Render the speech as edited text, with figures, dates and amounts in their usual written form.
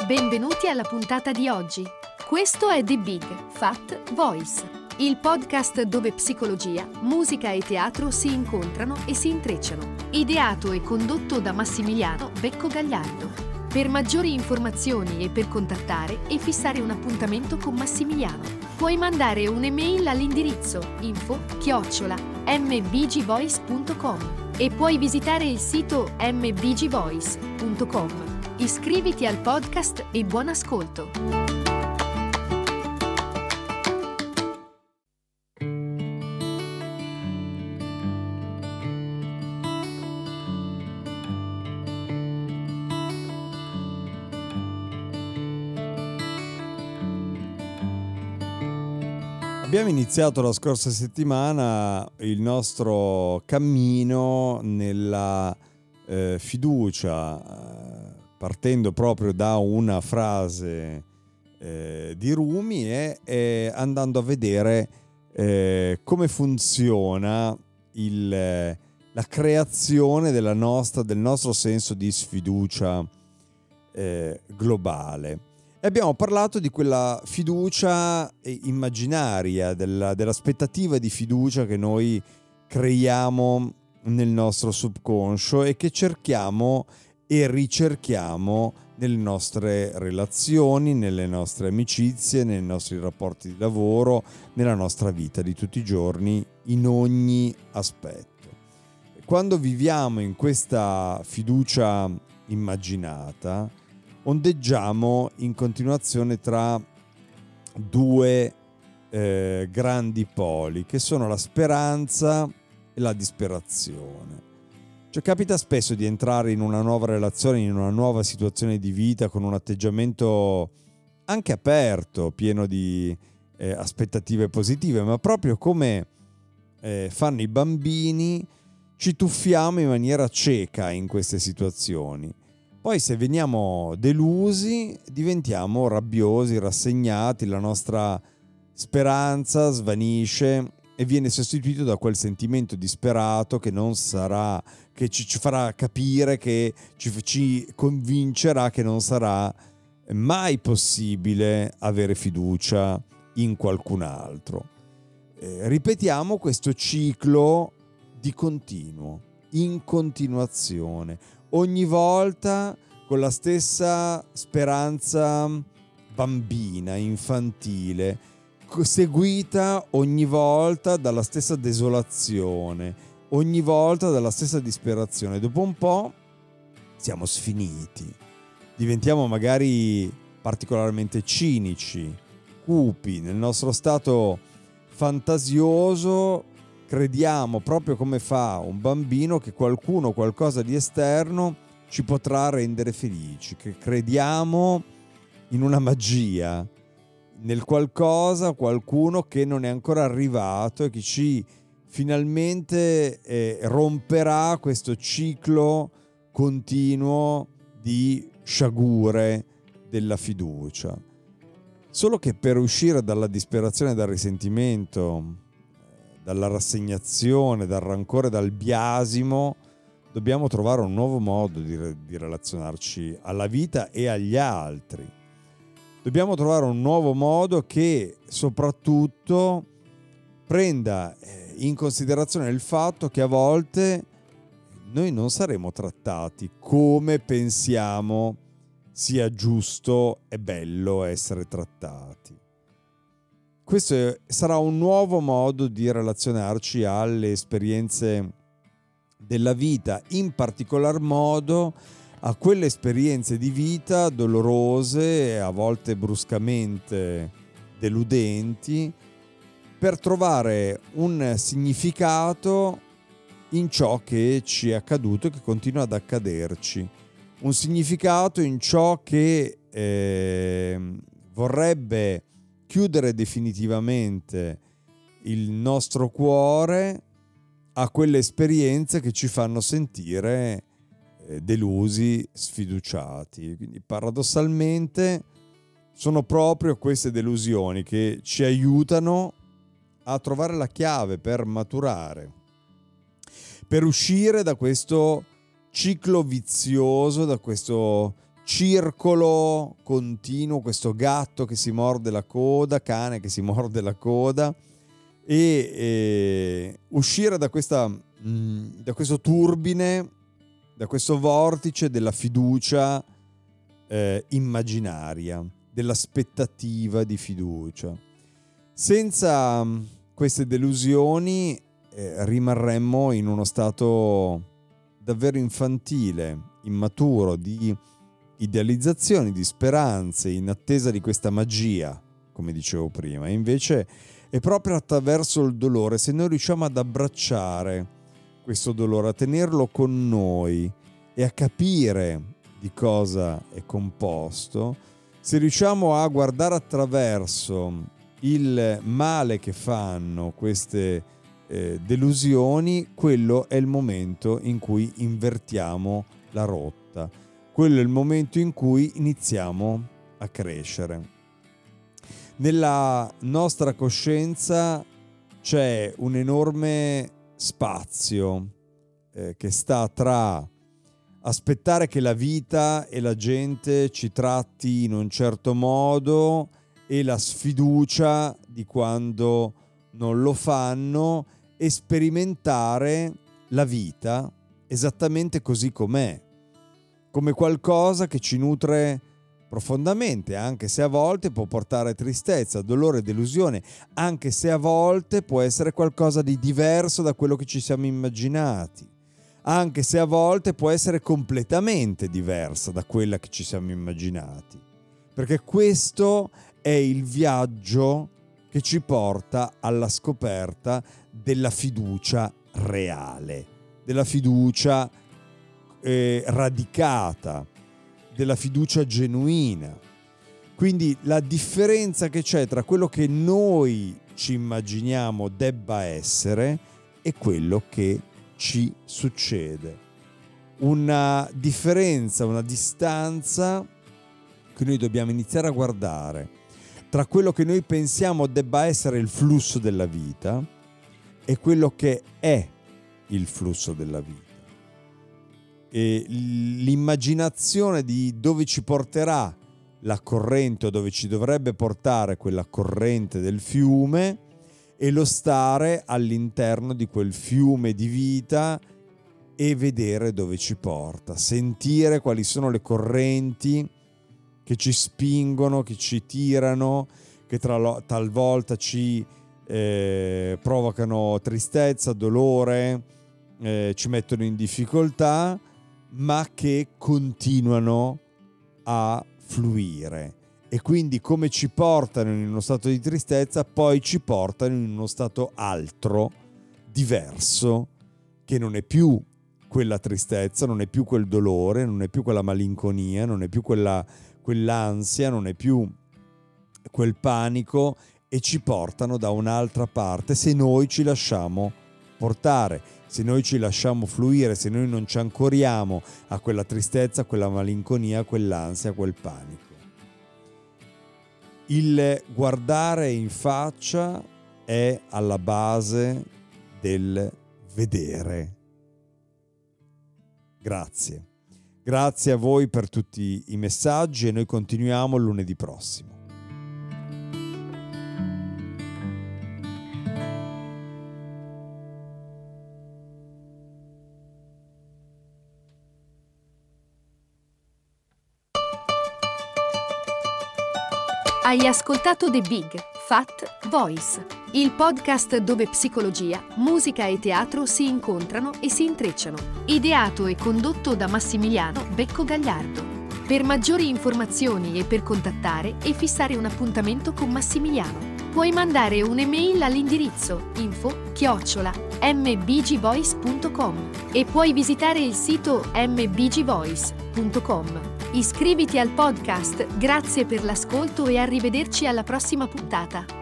Benvenuti alla puntata di oggi. Questo è The Big Fat Voice, il podcast dove psicologia, musica e teatro si incontrano e si intrecciano. Ideato e condotto da Massimiliano Becco Gagliardo. Per maggiori informazioni e per contattare e fissare un appuntamento con Massimiliano, puoi mandare un'email all'indirizzo info@mbgvoice.com e puoi visitare il sito mbgvoice.com. Iscriviti al podcast e buon ascolto! Abbiamo iniziato la scorsa settimana il nostro cammino nella fiducia, partendo proprio da una frase di Rumi e andando a vedere come funziona la creazione del nostro senso di sfiducia globale. E abbiamo parlato di quella fiducia immaginaria, dell'aspettativa di fiducia che noi creiamo nel nostro subconscio e che cerchiamo e ricerchiamo nelle nostre relazioni, nelle nostre amicizie, nei nostri rapporti di lavoro, nella nostra vita di tutti i giorni, in ogni aspetto. Quando viviamo in questa fiducia immaginata, ondeggiamo in continuazione tra due grandi poli, che sono la speranza e la disperazione. Cioè, capita spesso di entrare in una nuova relazione, in una nuova situazione di vita con un atteggiamento anche aperto, pieno di aspettative positive, ma proprio come fanno i bambini, ci tuffiamo in maniera cieca in queste situazioni. Poi se veniamo delusi diventiamo rabbiosi, rassegnati, la nostra speranza svanisce e viene sostituito da quel sentimento disperato che non sarà, che ci farà capire, che ci convincerà che non sarà mai possibile avere fiducia in qualcun altro. Ripetiamo questo ciclo di continuo, in continuazione. Ogni volta con la stessa speranza bambina, infantile, seguita ogni volta dalla stessa desolazione, ogni volta dalla stessa disperazione. Dopo un po' siamo sfiniti, diventiamo magari particolarmente cinici, cupi, nel nostro stato fantasioso. Crediamo, proprio come fa un bambino, che qualcuno, qualcosa di esterno ci potrà rendere felici, che crediamo in una magia, nel qualcuno che non è ancora arrivato e che ci finalmente romperà questo ciclo continuo di sciagure della fiducia. Solo che per uscire dalla disperazione e dal risentimento, dalla rassegnazione, dal rancore, dal biasimo, dobbiamo trovare un nuovo modo di relazionarci alla vita e agli altri. Dobbiamo trovare un nuovo modo che soprattutto prenda in considerazione il fatto che a volte noi non saremo trattati come pensiamo sia giusto e bello essere trattati. Questo sarà un nuovo modo di relazionarci alle esperienze della vita, in particolar modo a quelle esperienze di vita dolorose e a volte bruscamente deludenti, per trovare un significato in ciò che ci è accaduto e che continua ad accaderci. Un significato in ciò che vorrebbe chiudere definitivamente il nostro cuore a quelle esperienze che ci fanno sentire delusi, sfiduciati. Quindi paradossalmente sono proprio queste delusioni che ci aiutano a trovare la chiave per maturare, per uscire da questo ciclo vizioso, da questo circolo continuo, questo gatto che si morde la coda, cane che si morde la coda, e uscire da questo turbine, da questo vortice della fiducia immaginaria, dell'aspettativa di fiducia. Senza queste delusioni rimarremmo in uno stato davvero infantile, immaturo, di idealizzazioni, di speranze, in attesa di questa magia, come dicevo prima. E invece è proprio attraverso il dolore, se noi riusciamo ad abbracciare questo dolore, a tenerlo con noi e a capire di cosa è composto, se riusciamo a guardare attraverso il male che fanno queste delusioni, quello è il momento in cui invertiamo la rotta. Quello è il momento in cui iniziamo a crescere. Nella nostra coscienza c'è un enorme spazio che sta tra aspettare che la vita e la gente ci tratti in un certo modo e la sfiducia di quando non lo fanno, e sperimentare la vita esattamente così com'è, come qualcosa che ci nutre profondamente, anche se a volte può portare tristezza, dolore, delusione, anche se a volte può essere qualcosa di diverso da quello che ci siamo immaginati, anche se a volte può essere completamente diversa da quella che ci siamo immaginati, perché questo è il viaggio che ci porta alla scoperta della fiducia reale, della fiducia radicata, della fiducia genuina. Quindi la differenza che c'è tra quello che noi ci immaginiamo debba essere e quello che ci succede. Una differenza, una distanza che noi dobbiamo iniziare a guardare tra quello che noi pensiamo debba essere il flusso della vita e quello che è il flusso della vita. E l'immaginazione di dove ci porterà la corrente o dove ci dovrebbe portare quella corrente del fiume, e lo stare all'interno di quel fiume di vita e vedere dove ci porta, sentire quali sono le correnti che ci spingono, che ci tirano, che talvolta ci provocano tristezza, dolore, ci mettono in difficoltà, ma che continuano a fluire. E quindi come ci portano in uno stato di tristezza, poi ci portano in uno stato altro, diverso, che non è più quella tristezza, non è più quel dolore, non è più quella malinconia, non è più quell'ansia, non è più quel panico, e ci portano da un'altra parte se noi ci lasciamo portare, se noi ci lasciamo fluire, se noi non ci ancoriamo a quella tristezza, a quella malinconia, a quell'ansia, a quel panico. Il guardare in faccia è alla base del vedere. Grazie. Grazie a voi per tutti i messaggi e noi continuiamo lunedì prossimo. Hai ascoltato The Big Fat Voice, il podcast dove psicologia, musica e teatro si incontrano e si intrecciano. Ideato e condotto da Massimiliano Becco Gagliardo. Per maggiori informazioni e per contattare e fissare un appuntamento con Massimiliano, puoi mandare un'email all'indirizzo info@mbgvoice.com e puoi visitare il sito mbgvoice.com. Iscriviti al podcast, grazie per l'ascolto e arrivederci alla prossima puntata.